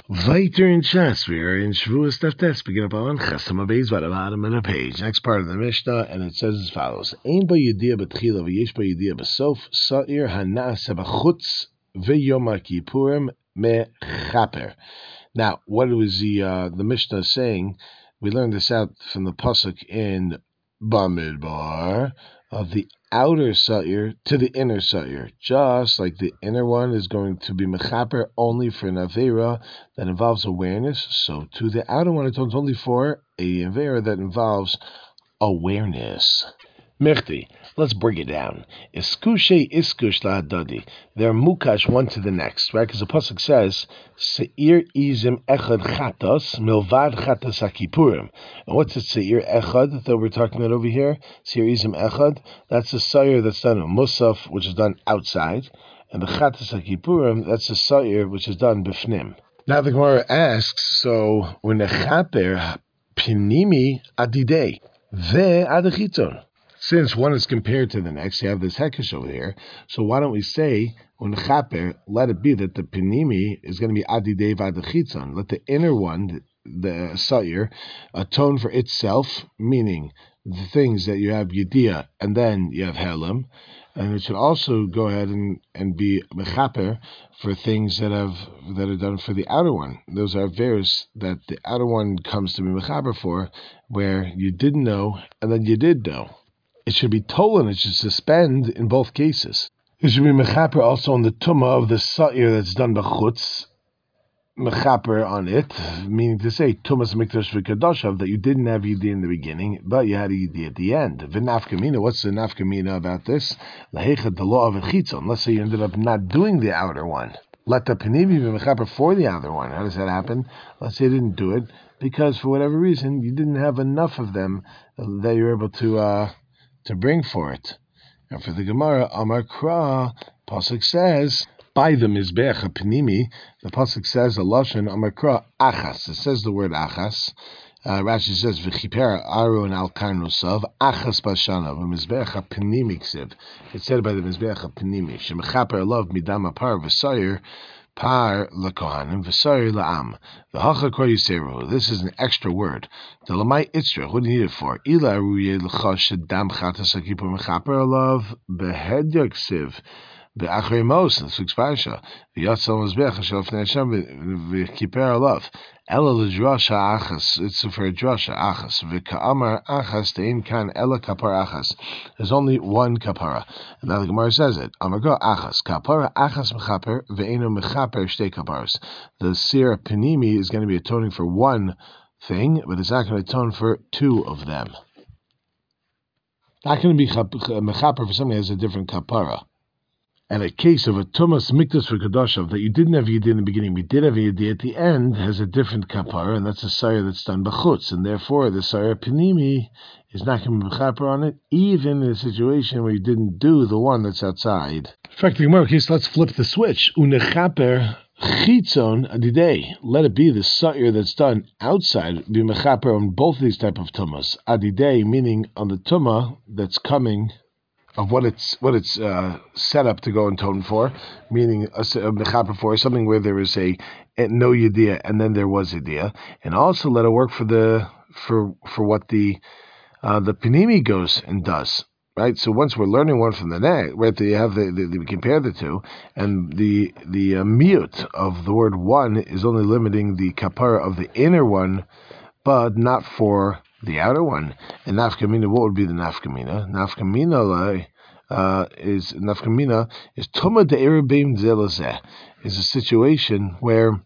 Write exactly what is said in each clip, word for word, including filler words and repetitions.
Weiter in Shas, we are in Shavuos Teftes, begin up on Chesam Abayz, by the bottom of the page. Next part of the Mishnah, and it says as follows: Ein ba yediyah b'tchila v'yesh ba yediyah b'sof sa'ir hana'aseh b'chutz v'yom HaKippurim mechaper. Now, what was the uh, the Mishnah saying? We learned this out from the pasuk in Bamidbar of the outer sa'ir to the inner sa'ir. Just like the inner one is going to be mechaper only for an avera that involves awareness, so to the outer one it atones only for a avera that involves awareness. Mechti, let's break it down. Iskushe iskush la'adadi. They're mukash one to the next, right? Because the pasuk says, Seir izim echad chatas milvad chatas hakipurim. And what's it, Seir echad, that we're talking about over here? Seir izim echad, that's the Seir that's done in Musaf, which is done outside. And the chatas hakipurim, that's the Seir, which is done bifnim. Now the Gemara asks, so, when the chaper pinimi adidei, ve adachiton. Since one is compared to the next, you have this hekesh over here. So why don't we say, when the chaper, let it be that the pinimi is going to be adidei v'adachitzon. Let the inner one, the sa'ir, atone for itself, meaning the things that you have yediyah, and then you have helam. And it should also go ahead and, and be mechaper for things that have that are done for the outer one. Those are various that the outer one comes to be mechaper for, where you didn't know, and then you did know. It should be tolen, it should suspend in both cases. It should be mechaper also on the tumah of the sa'ir that's done b'chutz, mechaper on it, meaning to say, tumas mikdash v'kadoshav, that you didn't have yidiyah in the beginning, but you had a yidiyah at the end. V'nafkamina, what's the nafkamina about this? Lahechad the law of a chitzon. Let's say you ended up not doing the outer one. Let the penimi be mechaper for the outer one. How does that happen? Let's say you didn't do it, because for whatever reason, you didn't have enough of them that you were able to, uh, to bring for it. And for the Gemara, Amar Kra, pasuk says, by the Mizbeach HaPnimi, the pasuk says, a lashon Amar Kra achas. It says the word achas. Uh, Rashi says, v'chiper Aaron al karnusav achas bashana v'Mizbeach HaPnimi ksiv. It's said by the Mizbeach HaPnimi, shemechaper love midam apar v'sayir par lekohanim v'sayir la'am. V'hacha kor yiseru. This is an extra word. The lamai itzrach. What do you need it for? Ila ruye l'chosh shedam chatas hakipur mechaper alav behed yaksiv be'achrei mos. That's six parsha. V'yatzal mizbech hashel fnei Hashem v'kiper alav. Ela l'drasha achas. It's for a drasha achas. V'ka'amar achas te'in kan ela kapar achas. There's only one kapara. And now the Gemara says it. Amar go achas. Kapara achas mechaper ve'eno mechaper shtei kaparas. The sir penimi is going to be atoning for one thing, but it's not going to atone for two of them. Not going to be mechaper for something that has a different kapara. And a case of a tumas mikdash for kadoshav that you didn't have yediyah in the beginning, we did have yediyah at the end, has a different kapara, and that's a sayar that's done b'chutz, and therefore the sayar penimi is not going to be mechaper on it, even in a situation where you didn't do the one that's outside. In fact, the Gemara case, let's flip the switch. Unechaper chitzon adidei. Let it be the sayar that's done outside, be mechaper on both these type of tumas. Adidei, meaning on the tumah that's coming, of what it's what it's uh, set up to go and tone for, meaning a, a mechaper for something where there is a, a no yediyah and then there was yediyah, and also let it work for the for for what the uh, the penimi goes and does, right? So once we're learning one from the next, right? You have the, the, the we compare the two, and the the uh, mute of the word one is only limiting the kapara of the inner one, but not for the outer one. And nafkamina, what would be the nafkamina? Nafkamina uh, is nafkamina is tuma de'erabim zelazeh, is a situation where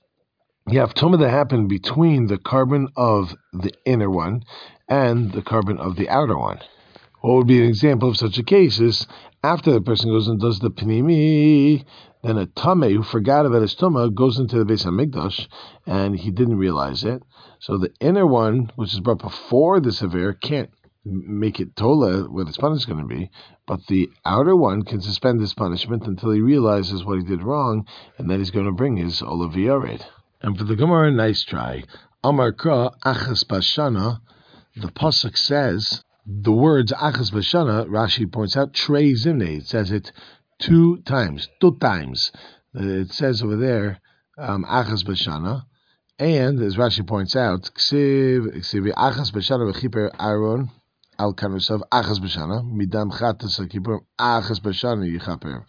you have tuma that happened between the carbon of the inner one and the carbon of the outer one. What would be an example of such a case is after the person goes and does the penimi, then a tameh who forgot about his tumah goes into the Beis Hamikdash and he didn't realize it. So the inner one, which is brought before the sever, can't make it tola what its punishment is going to be, but the outer one can suspend his punishment until he realizes what he did wrong, and then he's going to bring his olav v'yared. And for the Gemara, nice try. Amar Kra achas bashana. The pasuk says the words achas bashana. Rashi points out trei zimne. It says it two times, two times. It says over there um, achas b'shana. And as Rashi points out, ksiv ksiv achas b'shana v'chiper Aaron al kanusav achas b'shana midam chatas akipurim achas b'shana yichaper.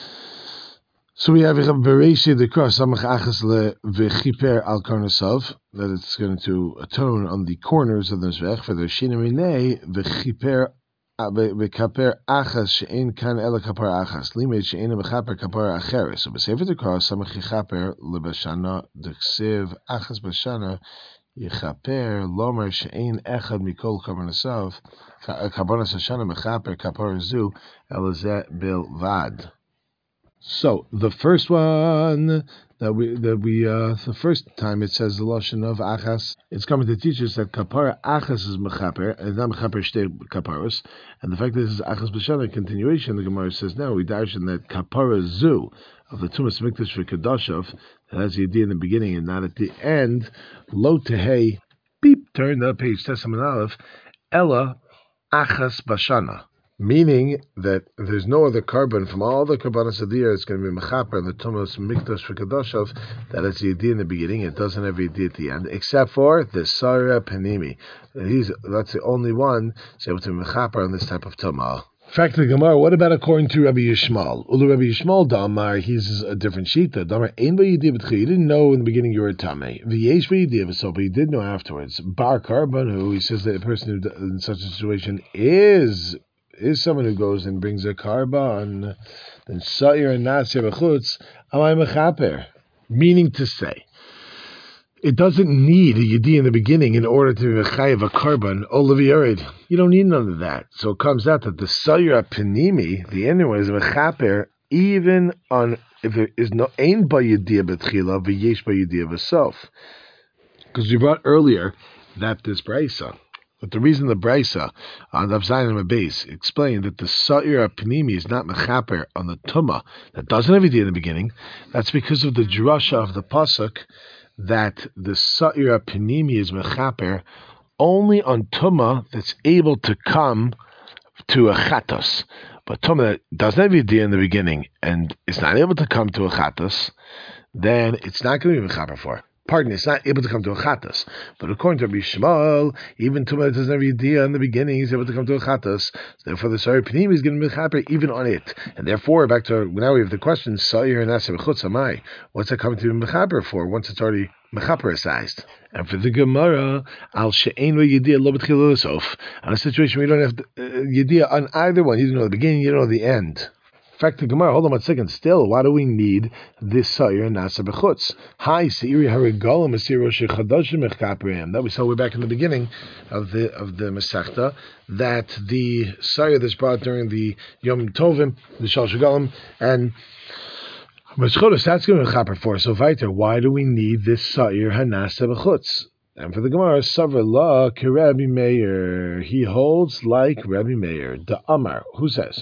So we have Bereishi the cross samach achas le v'chiper al kanusav, that it's going to atone on the corners of the mizbech for the shinaminei v'chiper v'kaper achas she'en kan ela kapar achas limed she'en v'chaper kapar acheres. So b'sefer the cross samach yichaper lebashana d'ksiv achas b'shana yichaper lomer she'en echad mikol karbonasav karbonas hashana mechaper kapar zu elazeh bilvad. So the first one that we that we uh, the first time it says the lashon of achas, it's coming to teach us that kapara achas is mechaper and not mechaper shtei kaparos, and the fact that this is achas b'shana continuation. The Gemara says now we darshan that kapara zu of the tumas mikdash for kadashov that has the idea in the beginning and not at the end. Lo tehei beep turn the page testament aleph ella achas b'shana. Meaning that there's no other carbon from all the karbanos of the year. It's going to be mechaper and the tumas mikdash for kadashov that has the idea in the beginning. It doesn't have the idea at the end, except for the Sarah Panimi. He's that's the only one that's able to be mechaper on this type of tumah. Fact of the Gemara, what about according to Rabbi Yishmael? Ulu Rabbi Yishmael Damar, he's a different shita. Damar ein b'yidiyah b'tchi. You didn't know in the beginning you were a tamei. V'yesh b'yidiyah b'so, but you did know afterwards. Bar karban, who he says that a person who in such a situation is is someone who goes and brings a karban, then sa'ir and nasir b'chutz, amay mechaper. Meaning to say, it doesn't need a yidi in the beginning in order to be mechayev a karban or leviyarid. You don't need none of that. So it comes out that the sa'ir penimi, the inner one, is mechaper even on if there is no ein ba yidiyah b'tchila v'yesh ba yidiyah b'sof. Because we brought earlier that this brayso. But the reason the Braisa on the Zayin and base explained that the Sa'ir Panimi is not mechaper on the Tumah that doesn't have idea in the beginning, that's because of the drasha of the pasuk that the Sa'ir Panimi is mechaper only on Tumah that's able to come to a chatos. But Tumah that doesn't have idea in the beginning and is not able to come to a chatos, then it's not going to be mechaper for. Pardon, it's not able to come to a chatas. But according to Rabbi Yishmael, even Tumah doesn't have idea in the beginning, he's able to come to a chatas. Therefore, the Sa'ir Panim is going to be mechaper even on it. And therefore, back to now we have the question: Sa'ir and Nasir b'chutz amai. What's it coming to be mechaper for once it's already mechaperized? And for the Gemara, al she'ein yediyah lo b'tchila l'sof, on a situation where you don't have uh, yediyah on either one, you don't know the beginning, you don't know the end. In fact, the Gemara, hold on one second. Still, why do we need this Sa'ir and Nasir b'chutz? Hi, Seiri harigalim asiro shechadashim mechkaperim. That we saw way back in the beginning of the of the Masechta, that the Sa'ir that's brought during the Yom Tovim, the Shal Shagalim, and Maschodas, that's going to be mechaper for. So, weiter, why do we need this Sa'ir and Nasir b'chutz? And for the Gemara, Savar La Rabbi Meir, he holds like Rabbi Meir, the Amar, who says,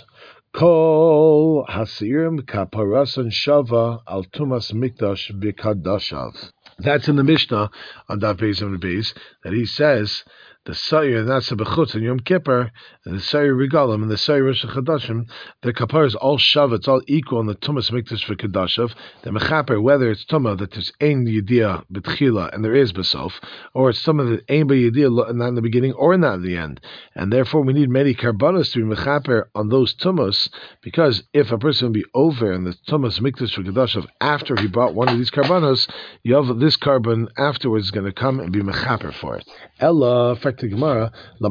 Kol hasirim kaparasan shava al tumas mikdash b'kadashav. That's in the Mishnah on Daf Beis on the base that he says the Sa'ir and Nasir b'chutz and Yom Kippur and the Sa'ir Regalim and the Sa'ir Rosh Chadashim, the kapar is all shav, it's all equal in the tumas mikdash v'kadashav. The mechaper, whether it's tumah that there's ein yediyah b'tchila and there is b'sof, or it's tumah that ein b'yediyah not in the beginning or not in the end, and therefore we need many karbanos to be mechaper on those tumas, because if a person will be over in the tumas mikdash v'kadashav after he brought one of these karbanos, you have this carbon afterwards is going to come and be mechaper for it. Ella, to Gemara,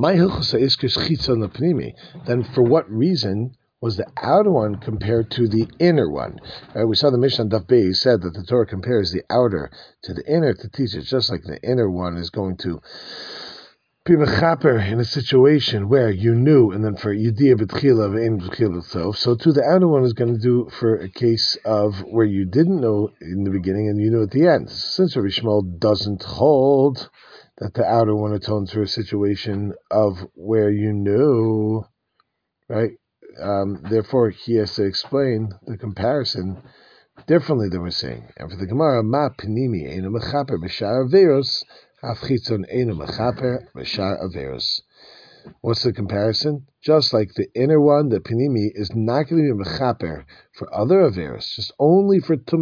then for what reason was the outer one compared to the inner one? Right, we saw the Mishnah Daf Beis said that the Torah compares the outer to the inner to teach it, just like the inner one is going to be mechaper in a situation where you knew, and then for yediyah b'tchila v'ein b'tchila b'sof, so too the outer one is going to do for a case of where you didn't know in the beginning and you knew at the end. Since Rabbi Yishmael doesn't hold that the outer one atones for a situation of where you knew, right? Um, therefore, he has to explain the comparison differently than we're saying. And for the Gemara, ma pinimi einu mechaper b'shar averos, haf chitzon einu mechaper b'shar averos. What's the comparison? Just like the inner one, the pinimi, is not going to be mechaper for other averos, just only for tumah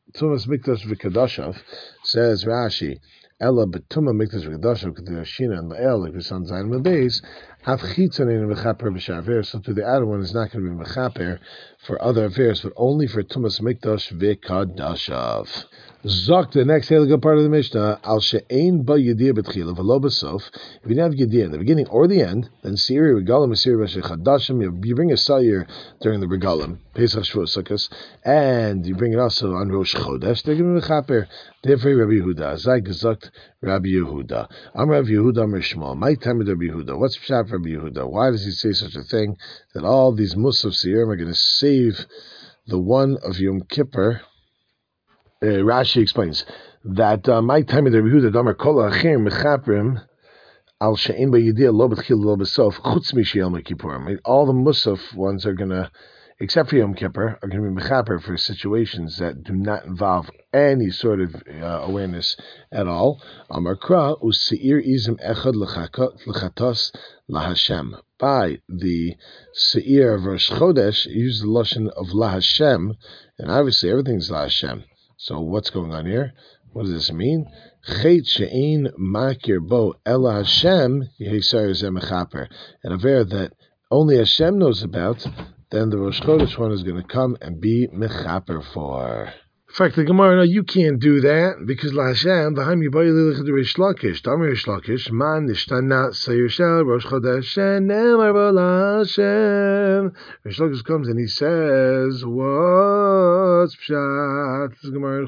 Tumas Mikdash V'Kadashav, says Rashi, Ella B'Tuma Mikdash V'Kadashav K'Dashina and La'el, like this on Zayin Mabez, Av Chitzanin V'Chaper B'Shaver, so to the other one is not going to be V'Chaper for other affairs, but only for Tumas Mikdash V'Kadashav. Zok, the next good part of the Mishnah, Al She'ein Ba Yediyah B'Tchila V'Lo B'Sof. If you don't have Yediyah in the beginning or the end, then Siri Regalim Siri B'Shechadashim, you bring a Sayir during the Regalim, Pesach Shavuot Sukkos, and you bring it also on Rosh Chodesh, they're going to be Chaper. Therefore, Rabbi Yehuda, Zay Gezukt Rabbi Yehuda. I'm Rabbi Yehuda, I'm Rishmal. My time with Rabbi Yehuda. What's Pshat Rabbi Yehuda? Why does he say such a thing that all these Musaf Seyirim are going to save the one of Yom Kippur? Uh, Rashi explains that uh, my time with Rabbi Yehuda, Damar Kol Achim Mechaprim Al She'en Ba Yediyah Lo B'Tchil Lo B'Sof Chutz Mishiyom Kippurim. All the Musaf ones are going to, except for Yom Kippur, are going to be mechaper for situations that do not involve any sort of uh, awareness at all. Amar Kra u'seir izim echad l'chatos lahashem. By the seir of Rosh Chodesh, use the lashon of lahashem, and obviously everything's lahashem. So what's going on here? What does this mean? Chet she'ein makir bo ela Hashem yehesar zeh mechaper. An affair that only Hashem knows about, then the Rosh Chodesh one is going to come and be mechaper for. In fact, the Gemara, no, you can't do that because La Hashem, the Haim Yibayil Lichad Rish Lakish, Damir Rish Lakish, Man Nishtana Sayir Shel Rosh Chodesh Nemar Bo La Hashem. Rish Lakish comes and he says, what's Pshat? This is Gemara in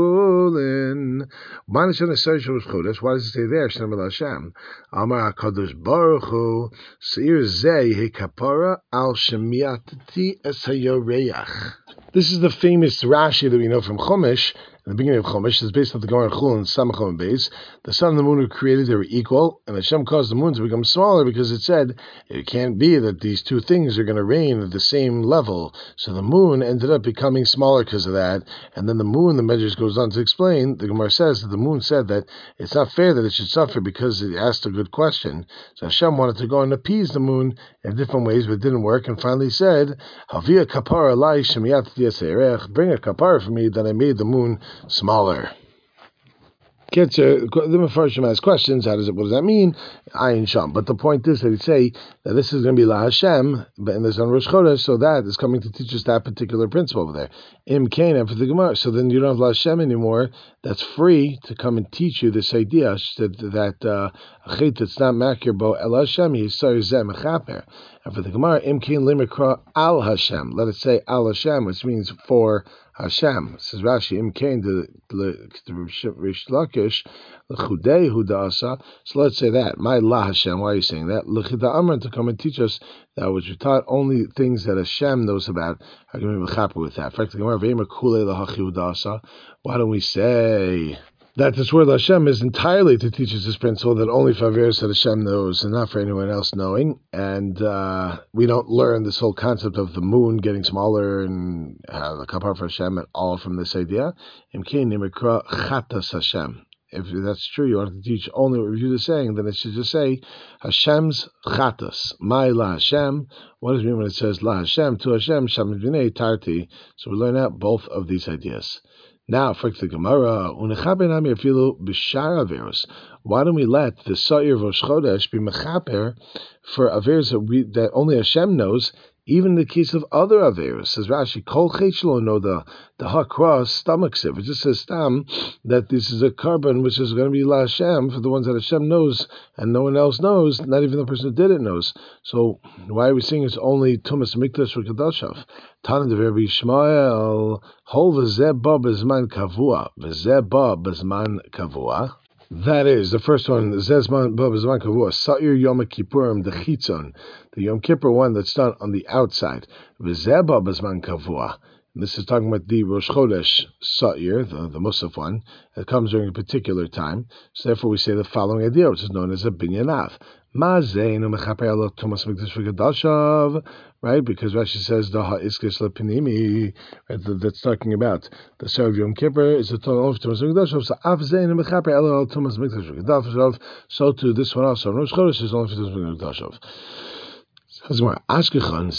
Chulin. Man Nishtana Sayir Shel Rosh Chodesh. Why does it say there? Shem La Hashem. Amar HaKadosh Baruch Hu Sayir Zeh He Kapara Al Shemiatati Es HaYoreach. This is the famous Rashi that we know from Chumash. In the beginning of Chumash, it's based on the Gemara Chul and Samachom Beis. The sun and the moon were created; they were equal, and Hashem caused the moon to become smaller because it said it can't be that these two things are going to reign at the same level. So the moon ended up becoming smaller because of that. And then the moon, the Medrash goes on to explain. The Gemara says that the moon said that it's not fair that it should suffer because it asked a good question. So Hashem wanted to go and appease the moon in different ways, but it didn't work. And finally said, "Havia kapara lai shemiyat diyaserech." Bring a kapara for me that I made the moon smaller. Kitzer, the Mefarshim has questions. How does it? What does that mean? Ayin Sham. But the point is that he say that this is going to be La Hashem, but in this on Rosh Chodesh, so that is coming to teach us that particular principle over there. Im Kain for the Gemara. So then you don't have La Hashem anymore. That's free to come and teach you this idea that that a chait that's not makir bo El Hashem yisar zeh mechaper. And for the Gemara, Im Kain limikra Al Hashem. Let it say Al Hashem, which means for Hashem. Says Rashi, Im Kain the Rish Lakish l'chudei hudasa. So let's say that. My La Hashem. Why are you saying that? L'chida Amran, to come and teach us that which we taught only things that Hashem knows about are going to be mechaper with that. In fact, the Gemara v'ema kulei lahachi hudasa. Why don't we say that this word Hashem is entirely to teach us this principle that only for Averis that Hashem knows and not for anyone else knowing, and uh, we don't learn this whole concept of the moon getting smaller and uh, the kapar for Hashem at all from this idea. Imkein nimikra chatas Hashem. If that's true, you want to teach only what Review is saying, then it should just say Hashem's chatas. My La Hashem. What does it mean when it says La Hashem to Hashem Shem B'nei Tarti? So we learn out both of these ideas. Now, for the Gemara, why don't we let the Sa'ir Rosh Chodesh be mechaper for averos that, we, that only Hashem knows, even in the case of other averos? Says Rashi, Kol Cheshlo know the the Hakra stomach sieve. It just says Stam that this is a carbon which is going to be La Hashem for the ones that Hashem knows and no one else knows, not even the person who did it knows. So why are we saying it's only Tumas Mikdash for Kadashav? Tana de Rabbi Shmuel, Hol v'zeh ba b'zman kavua, v'zeh ba b'zman kavua. That is, the first one, Zezman ba b'zman kavua, Sa'ir Yom Kippurim, the Chitzon, the Yom Kippur one that's done on the outside, v'zeh ba b'zman kavua. This is talking about the Rosh Chodesh Sa'ir, the, the Musaf one, that comes during a particular time. So therefore we say the following idea, which is known as a Binyanav. Right, because Rashi says the ha'iskesh lepinimi, right, that's talking about the Sar of Yom Kippur is a total of Tumas Mikdash. So av zein mechaper elo Tumas Mikdash. So to this one also Rosh Chodesh is only for Tumas Mikdash. Okay,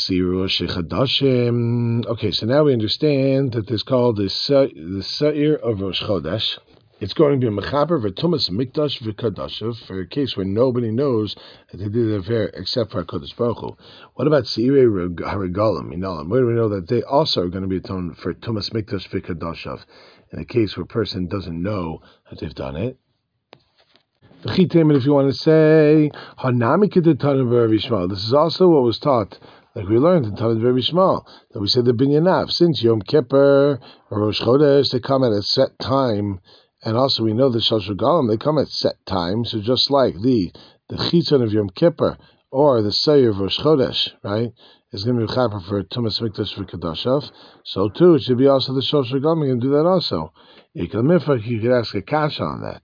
so now we understand that there's called the the Sa'ir of Rosh Chodesh. It's going to be a mechaper v'tumas mikdash v'kadashav for a case where nobody knows that they did it there except for HaKadosh Baruch Hu. What about Seirei Harigalim, Minalim? Where do we know that they also are going to be atoned for tumas mikdash v'kadashav in a case where a person doesn't know that they've done it? If you want to say, this is also what was taught, like we learned in Talmud Rabbi Shmuel, that we said the Binyanav, since Yom Kippur or Rosh Chodesh, they come at a set time, and also we know the Shalosh Regalim, they come at set times, so just like the the Chitzon of Yom Kippur or the Seir of Rosh Chodesh, right, is going to be Chaper for Tumas Mikdash for Kadashav, so too it should be also the Shalosh Regalim, you can do that also. You could ask a kasha on that.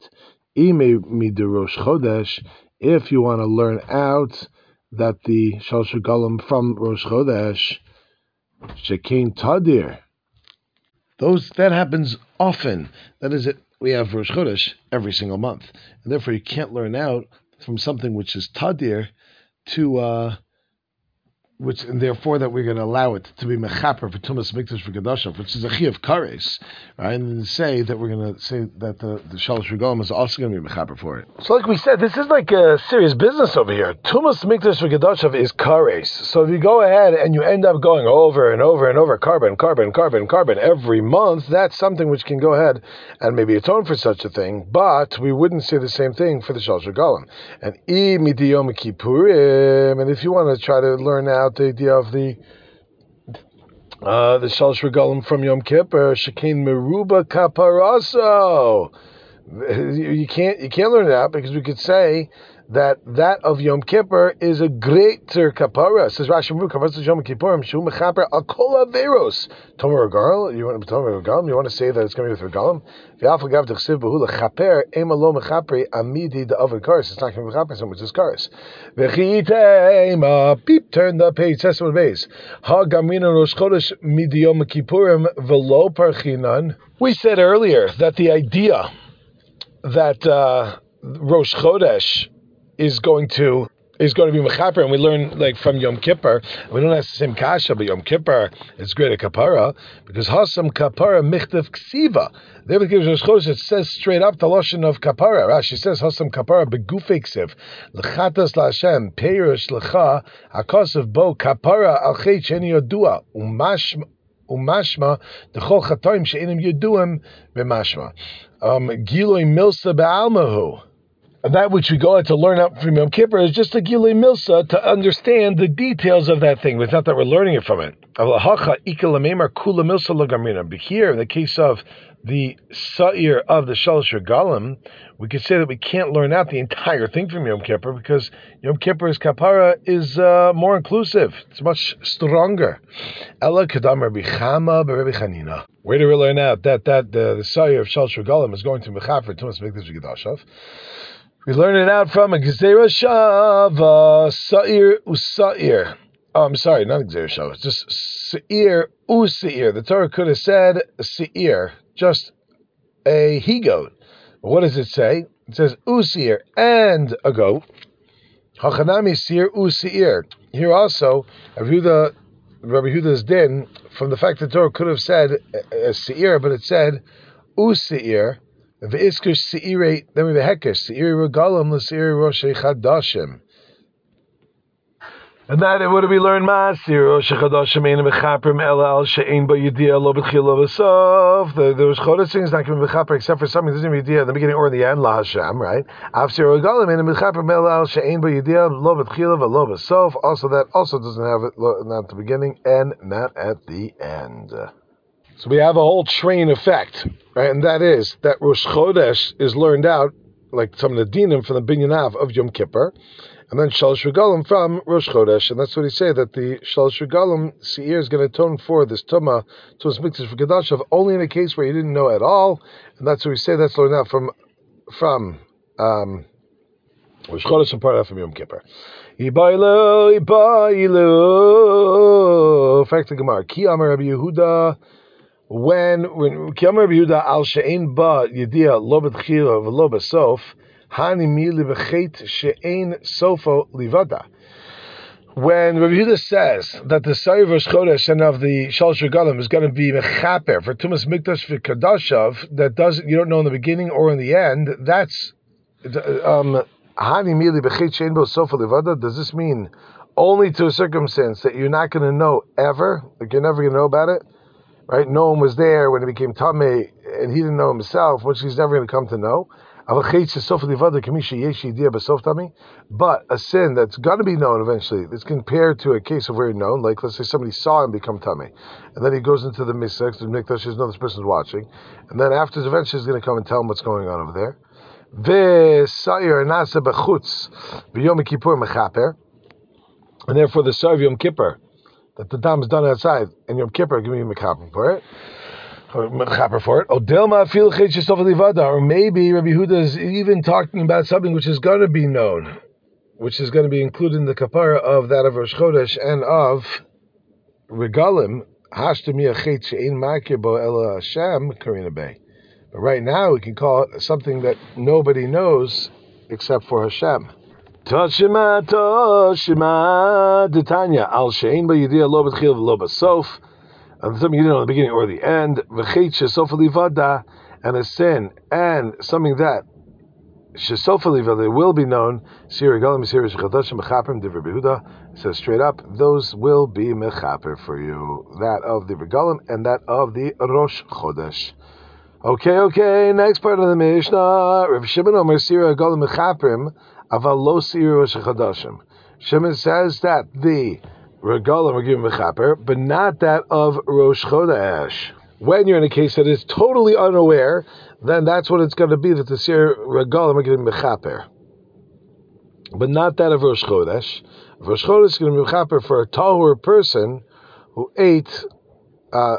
If you want to learn out that the Shalosh Regalim from Rosh Chodesh, Shekein Tadir, those that happens often. That is, it. We have Rosh Chodesh every single month, and therefore you can't learn out from something which is Tadir to. Uh, Which and therefore that we're going to allow it to be mechaper for tumas mikdash for gadashav, which is a chi of kares, right? And then say that we're going to say that the the shalosh regalim is also going to be mechaper for it. So, like we said, this is like a serious business over here. Tumas mikdash for gadashav is kares. So if you go ahead and you end up going over and over and over carbon, carbon, carbon, carbon every month, that's something which can go ahead and maybe atone for such a thing. But we wouldn't say the same thing for the shalosh regalim. And i midiyom kippurim. And if you want to try to learn out the idea of the uh, the Shalosh Regalim from Yom Kippur, Shekein Meruba Kaparaso. You can't you can't learn it out because we could say that that of Yom Kippur is a greater kapara. Says Rashi, Kapara Yom Kippurim Shu Mechaper Akol Averos. Tomer Regalim. You want to Tomer Regalim? You want to say that it's going to be with Regalim? V'Alfagav Dechsiv Behula Chaper Emalo Mechapri Amidi the Oven Karis. It's not going to be Mechaper, which is Karis. V'Chitema. Beep. Turn the page. Testament base. Ha Gamina Rosh Chodesh Midi Yom Kippurim V'Lo Parchinan. We said earlier that the idea that uh, Rosh Chodesh is going to is going to be mechaper, and we learn like from Yom Kippur. We don't have the same kasha, but Yom Kippur is greater kapara because hasam kapara michtav ksiva. There it says straight up the lashon of kapara. Rashi says hasam kapara begufei ksiv lechatas laHashem peirush lecha hakasav bo kapara al chet sheni yodua umashma umashma dechol chatoim she'inim yoduim b'mashma giloi milsa be'almahu. That which we go out to learn out from Yom Kippur is just a Gilei Milsa to understand the details of that thing. It's not that we're learning it from it. But here, in the case of the Sa'ir of the Shalosh Regalim, we could say that we can't learn out the entire thing from Yom Kippur because Yom Kippur's kapara is uh, more inclusive. It's much stronger. Ella Kadam Rabbi Chama Rabbi Chanina. Where do we learn out that that uh, the Sa'ir of Shalosh Regalim is going to Mechafer Tumas Mikdash V'Gadashav? We learn it out from a Gezerah Shava, Sa'ir Usa'ir. Oh, I'm sorry, not Gezerah Shava. It's just Sa'ir Usa'ir. The Torah could have said Sa'ir, just a he-goat. But what does it say? It says Usa'ir and a goat. Hachanami Sa'ir Usa'ir. Here also, Rabbi Yehuda, Rabbi Yehuda's din, from the fact that the Torah could have said uh, Sa'ir, but it said Usa'ir. V'iskush se'irei, then we have a hekesh, se'irei regalim l'se'irei roshei chadashim. And that, what do we learn? Ma'asir roshei chadashim ein mechaprim ela al she'ein ba yediyah lo b'tchil lo v'sof. The Rosh Chodesh thing is not going to be mechaper except for something that doesn't have yediyah in the beginning or in the end, la Hashem, right? Afsir regalim ein mechaprim ela al she'ein ba yediyah lo b'tchil lo v'sof. Also, that also doesn't have it not at the beginning and not at the end. So we have a whole train effect, right? And that is that Rosh Chodesh is learned out, like some of the dinim from the Binyanav of Yom Kippur, and then Shalosh Regalim from Rosh Chodesh. And that's what he say, that the Shalosh Regalim Seir is going to atone for this Tumah, Tumas Mikdash for Gadashav, only in a case where you didn't know at all. And that's what we say, that's learned out from, from um, Rosh Chodesh and part of from Yom Kippur. Ibailu, Ibailu. Fact of Gemara. Ki Amar Rabbi Yehuda. When when Kiyamar Yehuda al she'ein ba yediyah lo b'tchila v'lo b'sof hani mi libechet she'ein sofo livada. when Rabbi Yehuda says that the Sayer Rosh Chodesh and of the Shalosh Regalim is going to be mechaper for Tumas Mikdash v'Kadashav, that doesn't, you don't know in the beginning or in the end, that's um Hani Mili B'Chet Shein Bo Sofa Levada. Does this mean only to a circumstance that you're not going to know ever, like you're never going to know about it, right? No one was there when it became Tameh, and he didn't know himself, which he's never going to come to know. But a sin that's going to be known eventually, it's compared to a case of where it's known, like let's say somebody saw him become Tameh, and then he goes into the Mikdash, the Mikdash, there's no this person's watching, and then afterwards eventually he's going to come and tell him what's going on over there. And therefore the Sa'r of Yom Kippur, that the dam is done outside, and Yom Kippur give me a mechaper for it. Or for it. Or maybe Rabbi Yehuda is even talking about something which is going to be known, which is going to be included in the kapara of that of Rosh Chodesh and of Regalim. But right now we can call it something that nobody knows except for Hashem. Toshima, Toshima, Ditanya, Al Shein Ba Yediyah Lo B'Tchil V'Lo B'Sof. And something you didn't know at the beginning or the end, v'chet shesofa livada, and a sin, and something that shesofa livada will be known. Sir Regalim, Sir Shechadashim, Mechapim, Divrei Behuda says straight up, those will be mechaper for you. That of the Regalim and that of the Rosh Chodesh. Okay, okay. Next part of the Mishnah, Rav Shimon Omer Sir Regalim Mechapim, aval lo Sir Rosh Chodeshim. Shimon says that the Regalim are given mechaper, but not that of Rosh Chodesh. When you're in a case that is totally unaware, then that's what it's going to be, that the Sir Regalim are given mechaper. But not that of Rosh Chodesh. Rosh Chodesh is going to be mechaper for a tahor person who ate uh,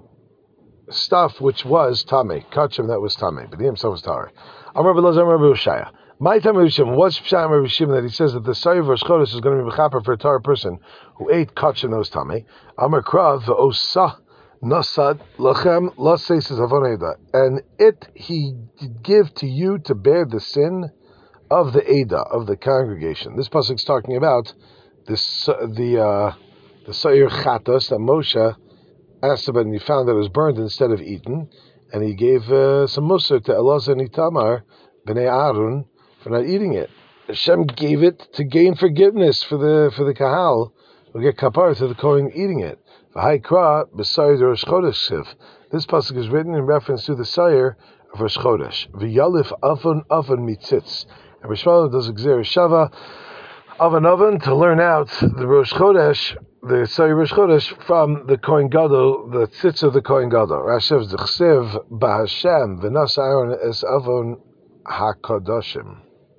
stuff which was tameh, kachim that was tameh, but he himself was tahor. Amar Belazar, Amar Behushaya. My time Rabbi Shimon, what's Pshat Rabbi Shimon that he says that the Sayer of Rosh Chodesh is going to be mechaper for a tar person who ate kachim that was tameh? Amar Krav v'osa nasad lachem laseis avon, and it he did give to you to bear the sin of the Eda, of the congregation. This pasuk is talking about this the uh, the Sayer Chatos that Moshe asked about, and he found that it was burned instead of eaten, and he gave uh, some musar to Elazar and Itamar b'nei Aaron for not eating it. Hashem gave it to gain forgiveness for the for the kahal who get kapar to the kohen eating it. V'haikra b'sayir Rosh Chodesh. This pasuk is written in reference to the Sayer of Rosh Chodesh. V'yalif avon avon mitzitz. And Rishmael does exer shava avon avon to learn out the Rosh Chodesh, the Sayer Rosh Chodesh from the Kohen Gadol, the tzitz of the Kohen Gadol. Rashav zechsev b'Hashem v'nas Aaron es avon hakadoshim.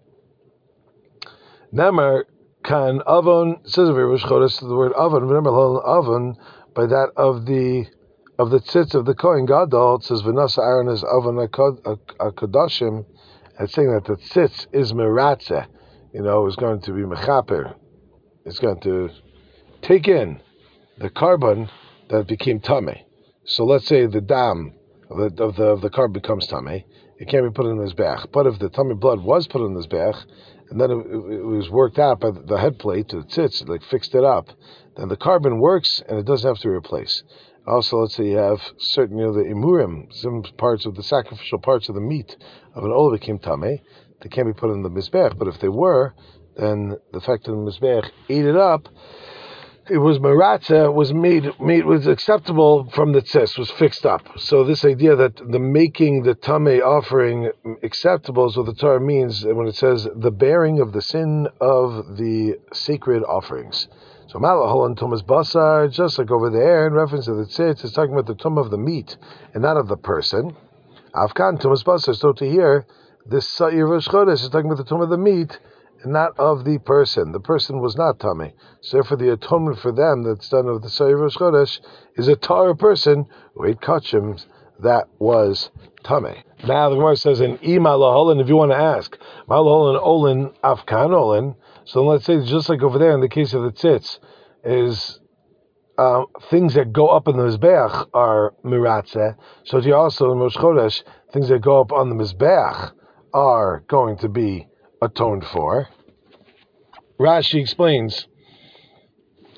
Nemar kan avon says of Rosh Chodesh the word avon. Remember avon by that of the of the tzitz of the Kohen Gadol. It says v'nasa Aaron is avon hakadoshim. It's saying that the tzitz is meratze. You know, is going to be mechaper. It's going to take in the carbon that became tameh. So let's say the dam of the of the, of the carbon becomes tameh. It can't be put in this bech. But if the tameh blood was put in this bech, and then it, it was worked out by the head plate to the tzitz, like fixed it up, then the carbon works and it doesn't have to replace. Also, let's say you have certain, you know, the imurim, some parts of the sacrificial parts of the meat of an olah became tameh. They can't be put in the mizbech, but if they were, then the fact that the mizbech ate it up, it was maratza, was made, made was acceptable from the tzis, was fixed up. So this idea that the making the tameh offering acceptable is what the Torah means when it says the bearing of the sin of the sacred offerings. So malahol and tumas basar, just like over there in reference to the tzitz, it's talking about the tum of the meat and not of the person. Afkan tumas basar. So to hear this Sayer Rosh Chodesh is talking about the tum of the meat and not of the person. The person was not tameh. So therefore the atonement for them that's done of the Sayer Rosh Chodesh is a tar person who ate kachim that was tameh. Now the Gemara says in I malaholin, if you want to ask, malaholin olin afkan olin. So let's say just like over there in the case of the tzitz, is um, things that go up in the mizbeach are miratze. So here also in Rosh Chodesh, things that go up on the mizbeach are going to be atoned for. Rashi explains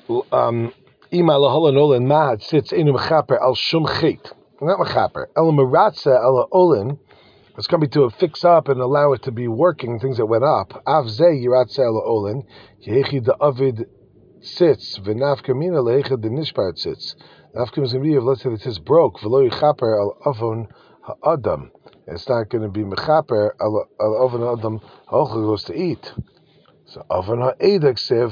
um, ima laholan olin mahat sits inu mechaper al shum chait. Not mechaper. El meratza el olin. It's coming to fix up and allow it to be working, things that went up. Avze yiratze el olin. Yehi the avid sits. V'nafkamina lehecha the nishpart sits. Nafkam is going to be if let's say the tzitz broke. V'lo yichaper al avon ha'adam. It's not going to be mechaper al avon ha'adam ha'ochel goes to eat. So avon ha'edak siv.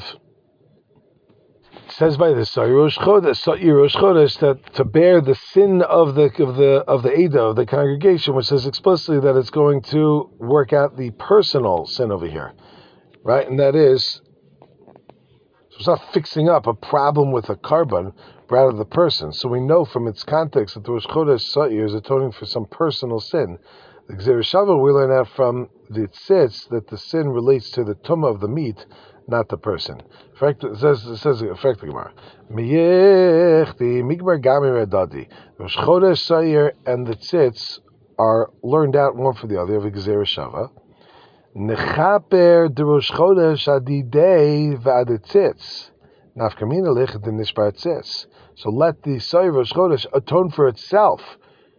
Says by the Sa'irosh Chodesh that to bear the sin of the of the of the Eidah, of the congregation, which says explicitly that it's going to work out the personal sin over here, right? And that is, so it's not fixing up a problem with a carbon, but rather the person. So we know from its context that the Rosh Chodesh Sa'ir is atoning for some personal sin. The Gzera Shava, we learn out from the Tzitz that the sin relates to the tumah of the meat, not the person. In fact, it says, it says, in fact, the Gemara, Miyechti Migbar Gami Redadi. Rosh Chodesh Sa'ir and the Tzitz are learned out one for the other of the Gzera Shava. Nechaper de Rosh Chodesh adidei v'ad Tzitz. Nafkamina lich de nishbar Tzitz. So let the Sa'ir Rosh Chodesh atone for itself.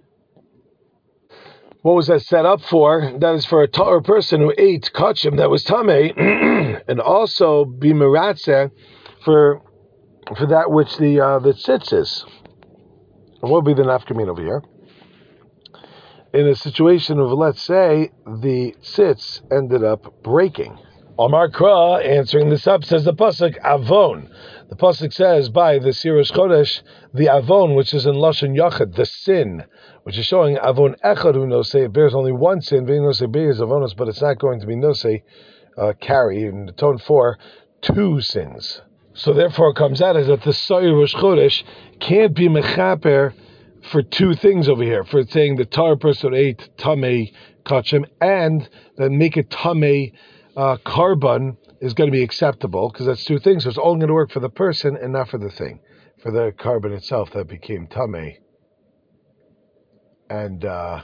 What was that set up for? That is for a Torah person who ate kachim that was tamei, and also be meratzeh for for that which the uh, the tzitz is. And what would be the nafkamin over here? In a situation of, let's say, the tzitz ended up breaking. Omar Kra, answering this up, says the pasuk avon. The pasuk says by the Rosh Chodesh, the avon, which is in lashon yachid, the sin, which is showing avon echad who nosei, it bears only one sin, being nosei bears avonos, but it's not going to be nosei uh, carry and atone for two sins. So therefore, it comes out as that the Sa'ir Rosh Chodesh can't be mechaper for two things over here, for saying the Torah person ate tamei kachim and then make it tamei uh, carbon is going to be acceptable because that's two things. So it's only going to work for the person and not for the thing, for the carbon itself that became tamei. And uh,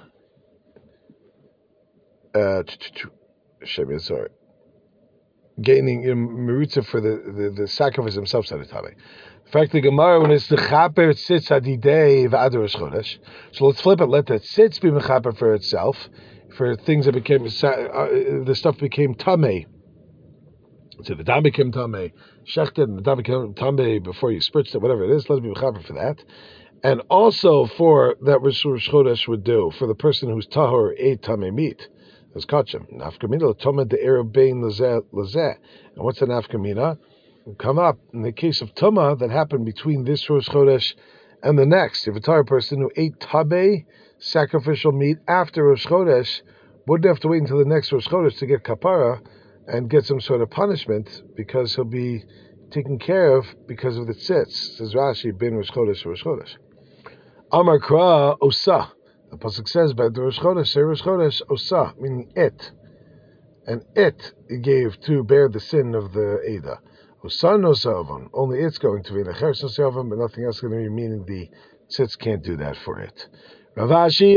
uh, sorry, gaining you know, meritza for the, the, the sacrifice himself said tamei. In fact, the Gemara when it's the chaper sits adidei v'ad Rosh Chodesh. So let's flip it. Let that sits be mechaper for itself, for things that became uh, the stuff became tamei. So the dam became tamei, shechted, and the dam became tamei before you spritzed it, whatever it is. Let it be mechaper for that. And also for that which Rosh Chodesh would do for the person who's tahor ate tamei meat, as kachim. Nafkamina l'tomad the erev bein lazeh lazeh. And what's an nafkamina? Come up in the case of tumah that happened between this Rosh Chodesh and the next. If a Torah person who ate tamei sacrificial meat after Rosh Chodesh wouldn't have to wait until the next Rosh Chodesh to get kapara and get some sort of punishment because he'll be taken care of because of the tzitz. Says Rashi, bin Rosh Chodesh Rosh Chodesh. Amar Kra Osa. The pasuk says by the Rosh Chodesh, say Rosh Chodesh Osa, meaning it, and it he gave to bear the sin of the Eidah. Osa no savon, only it's going to be the Cher savon, but nothing else going to be. Meaning the tzitz can't do that for it. Rav Ashi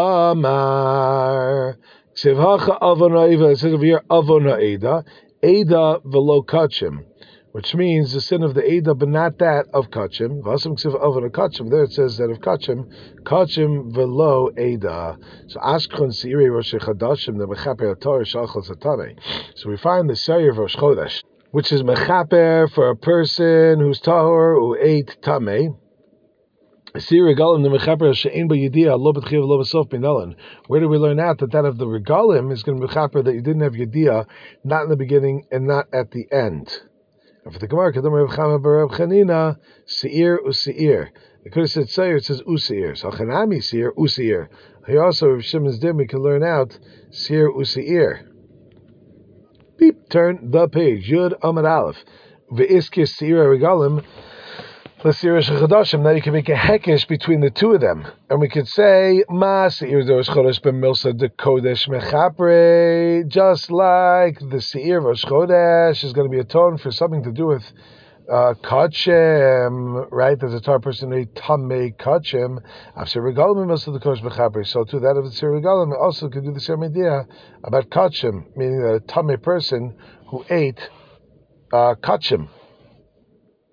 Amar Ksivhacha Avon Ha'Eidah. It says over here Avon Ha'Eidah, Eidah v'lo kachim, which means the sin of the Eidah, but not that of Kachim. Vasam Ksiv Avon Kachim. There it says that of Kachim, Kachim velo Eidah. So Ashkon Seiri Rosh Chodashim the Mechaper Torah Shachal Satane. So we find the Seir of Rosh Chodesh, which is Mechaper for a person who's Tahor who ate Tamei. Seir Regalim the Mechaper She'en Ba Yediyah Lo B'Tchiv Lo B'Sof B'Nalan. Where do we learn out that that of the Regalim is going to be Mechaper that you didn't have Yediyah, not in the beginning and not at the end? And for the Gemara, Kadam Rav Chama bar Rav Chanina, Seir Useir. It could have said Seir, it says Useir. So Chanami Seir Useir. Here also, Rav Shimon's Dim, we can learn out Seir Useir. Beep, turn the page. Yud Amad Aleph. Ve'iskir Seir Regalim. L'Seir Shechadashim. Now you can make a hekesh between the two of them. And we could say, Ma Seir Rosh Chodesh ben Milsa de Kodesh Mechapre. Just like the Seir Rosh Chodesh is going to be atoned for something to do with uh, Kachem, right? There's a tar person named Tamei Kachem. After Regalim Milsa de Kodesh Mechapre. So too, that of the Seir Regalim also could do the same idea about Kachem, meaning that a Tamei person who ate uh, Kachem.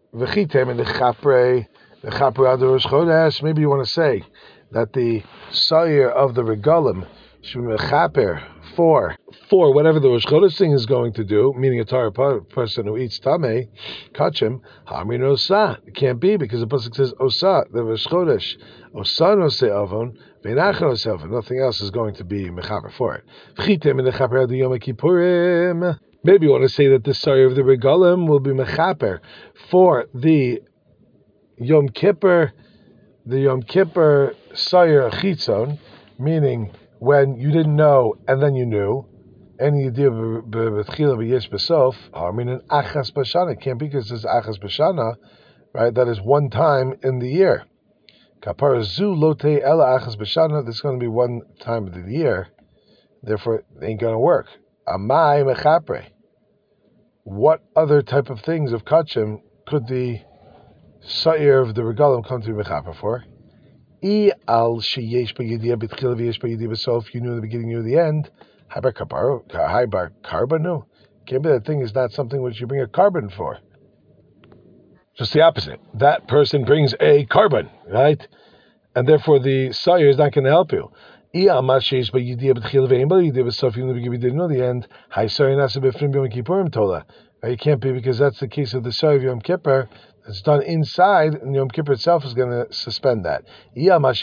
V'chitem in the chapre, the chapre ad Rosh Chodesh. Maybe you want to say that the sayer of the regalim should be mechaper for for whatever the Rosh Chodesh thing is going to do, meaning a Torah person who eats tameh, kachim, hamrin osa. It can't be because the pasuk says osa, the Rosh Chodesh, osa no se avon, v'nachan no se avon. Nothing else is going to be mechaper for it. V'chitem in the chaper ad Yom Kippurim. Maybe you want to say that the sayer of the regalim will be mechaper for the Yom Kippur, the Yom Kippur sayer chitzon, meaning when you didn't know and then you knew, any idea b'tchila b'yesh b'sof, I mean an achas b'shana. It can't be because it's achas b'shana, right? That is one time in the year. Kapara zu lote ela achas b'shana. There's going to be one time of the year, therefore it ain't going to work. Amai mechapre. What other type of things of kachim could the sayer of the regalim come to be mechaper for? I al sheyesh b'yediyah b'tchila v'yesh b'yediyah b'sof. You knew in the beginning, you knew in the end. Habar kaparo, habar karbanu. Can't be that thing is not something which you bring a carbon for. Just the opposite. That person brings a carbon, right? And therefore the sayer is not going to help you. I al sheyesh b'yediyah b'tchila v'yesh b'yediyah b'sof. You knew in the beginning, you didn't know the end. Hay sayer nasa b'frim b'yom kippurim tola. It can't be because that's the case of the sayer of Yom Kippur. It's done inside, and Yom Kippur itself is going to suspend that. Uh, you don't have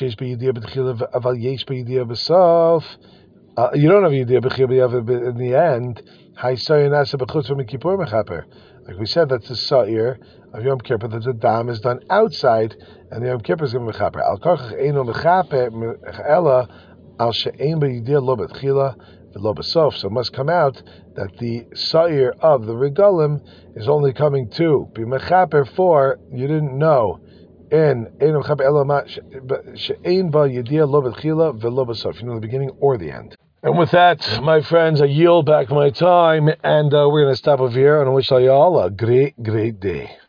Yediyah B'chil in the end. Like we said, that's the Sa'ir of Yom Kippur, that the Dam is done outside, and the Yom Kippur is going to be Mechaper. Al Karchach Eino Mechaper, Ela, Al She'ein B'Yediyah Lo B'Tchila, V'Lo B'Sof. So it must come out that the Sa'ir of the Regalim is only coming to be Mechaper for, you didn't know, in Eino Mechaper Ela She'ein B'Yediyah Lo B'Tchila, V'Lo B'Sof. You know, the beginning or the end. And with that, my friends, I yield back my time, and uh, we're going to stop over here, and I wish all y'all a great, great day.